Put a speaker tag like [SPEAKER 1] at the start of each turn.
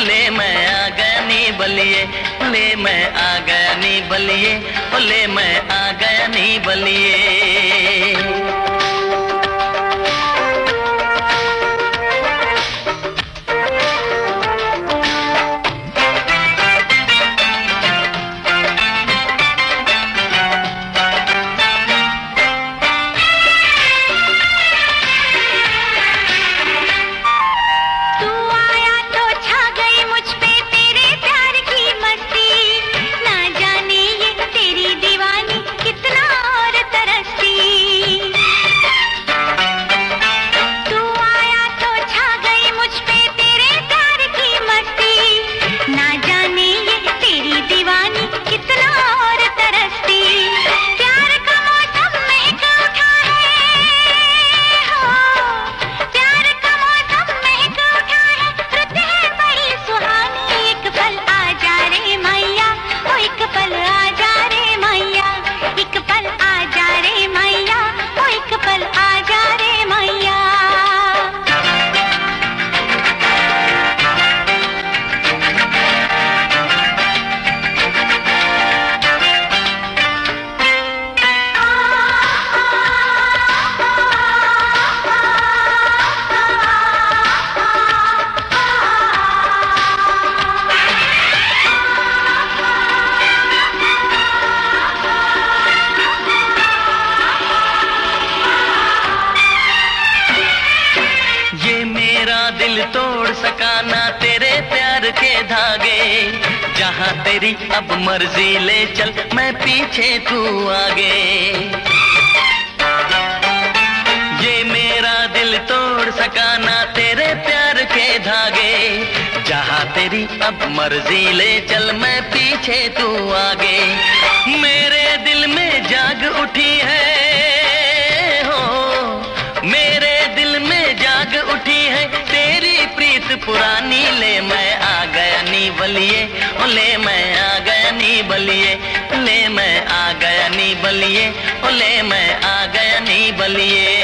[SPEAKER 1] ले मैं आ गया नी बलिए, ले मैं आ गया नी बलिए, ले मैं आ गया नी बलिए। दिल तोड़ सका ना तेरे प्यार के धागे, जहाँ तेरी अब मर्जी ले चल मैं पीछे तू आगे। ये मेरा दिल तोड़ सका ना तेरे प्यार के धागे, जहाँ तेरी अब मर्जी ले चल मैं पीछे तू आगे। मेरे दिल में जाग उठी है हो, मेरे दिल में जाग उठी है तेरी प्रीत पुरानी, ले मैं आ गया नी बलिए, ले मैं आ गया नी बलिए, ले मैं आ गया नी बलिए, ले मैं आ गया नी बलिए।